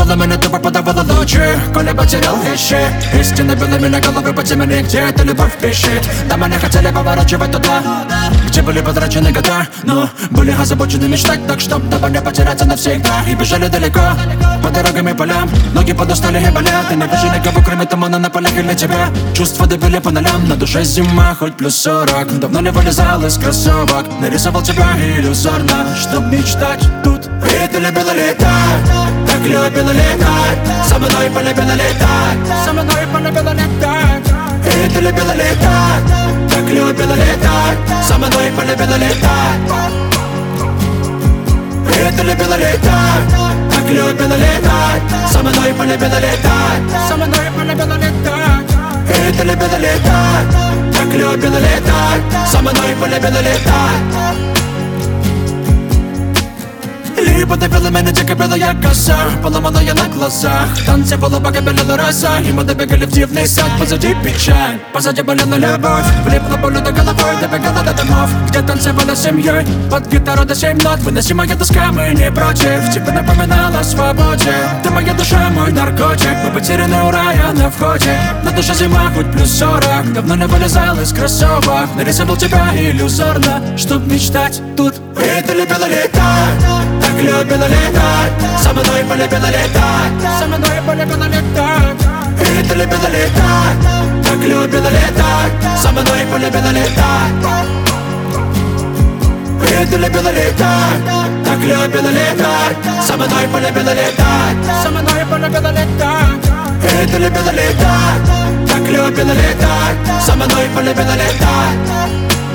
было меня, ты попадала лучи. Коля потерял вещи, истинно было меня, головы потемнели. Где эта любовь пищит? Там они хотели поворачивать туда, где были потрачены года, но были озабочены мечтать так, чтоб тобой не потеряться навсегда. И бежали далеко, по дорогам и полям. Ноги подустали и болят, и не вижу никого, кроме тумана на полях или тебя. Чувства добили по нолям, на душе зима, хоть плюс 40. Давно не вылезал из кроссовок, нарисовал тебя иллюзорно, чтоб мечтать тут. И ты любила летать, так любила летать, со мной полюбила летать, со мной полюбила летать. И ты любила летать, так любила летать, со мной полюбила летать. И ты любила летать, так любила летать, со мной полюбила летать, со мной полюбила летать. И ты любила летать, так любила летать, со мной полюбила летать. Либо ты пила меня, дико белая коса, поломанная на глазах. Танцевала, пока белела роса, и мы добегали в дивный сад. Позади печаль, позади болела любовь. Влипла болью до головой, добегала до домов, где танцевала с семьей. Под гитару до 7 нот, выносимая тоска, мы не против. Тебе напоминала о свободе, ты моя душа, мой наркотик. Мы потеряны у рая на входе, на душе зима, хоть плюс 40. Давно не вылезал из кроссовок, нарисовал тебя иллюзорно, чтоб мечтать тут. И ты любила летать, так любила летать, со мной полюбила летать, со мной полюбила летать. И ты любила летать, так любила летать, со мной полюбила летать. И ты любила летать, так любила летать, со мной полюбила летать, со мной полюбила летать. И ты любила летать, так любила летать, со мной полюбила летать.